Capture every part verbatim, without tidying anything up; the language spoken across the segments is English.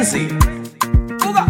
crazy. Ooga.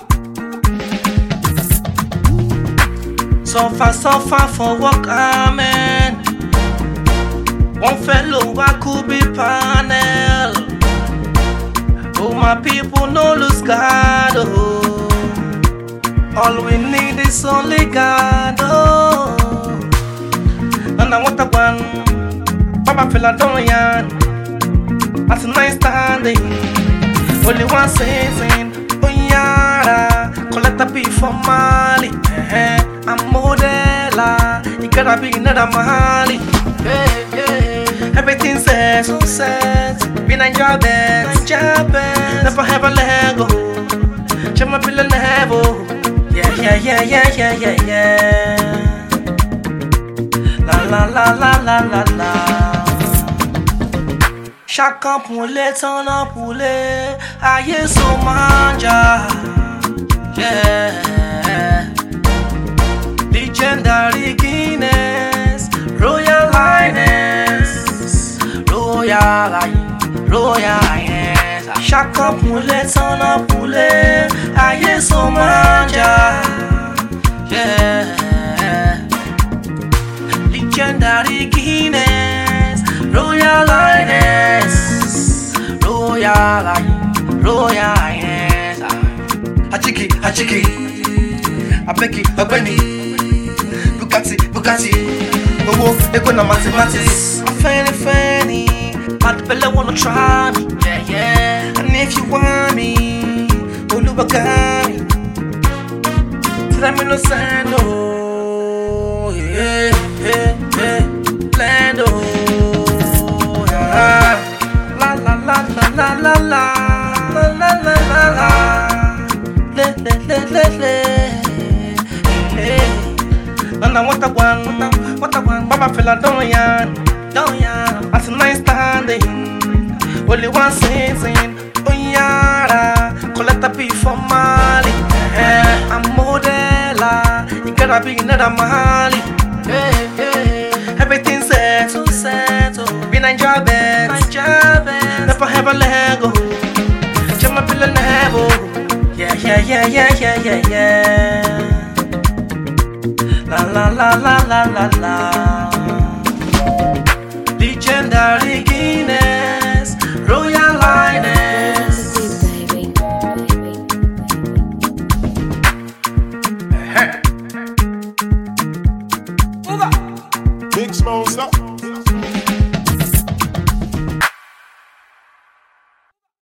So far, so far for work, amen. One fellow I could be panel. Oh, my people no lose God. Oh, all we need is only God. Oh, and I want a one. Papa feel I don't yan. That's a nice standing. Only one season. Oh yeah, collect a beef for Mali. Eh, I'm Modella. You gotta be another Mali. Yeah, yeah. Everything says so sad. Been a job, job, never have a Lego. Jump up in the level. Yeah, yeah, yeah, yeah, yeah, yeah, yeah. La la la la la la la. Chacun poulet, ton poulet, aïe so manja. Yeah. Legendary Guinness, Royal Highness, Royal Highness, Royal Highness. Chacun poulet, ton poulet, aïe so manja. Yeah. Legendary Guinness, Royal Highness, Royal Highness, Royal Highness. Achiki, Achiki, Abeki, Abeni, Bugatti, Bugatti, Bobo, Econo Mathematics. I'm fanny, fanny, but Bella wanna try me, yeah, yeah. And if you want me, Olubagami, tell me no sand, oh, yeah, yeah, yeah, land, oh. La la la la la la la la la la la la le le le le le le. And I want the one, what the one, Baba feel I don't yan, don't yan. That's a nice standing. Only one season. Oh yeah, collect a beef for Mali. I'm Modella. You gotta be another Mali. Yeah, yeah. Everything set, so set. Been a job, never have a Lego. Jump up in the level. Yeah, yeah, yeah, yeah, yeah, yeah, yeah. La la la la la la la.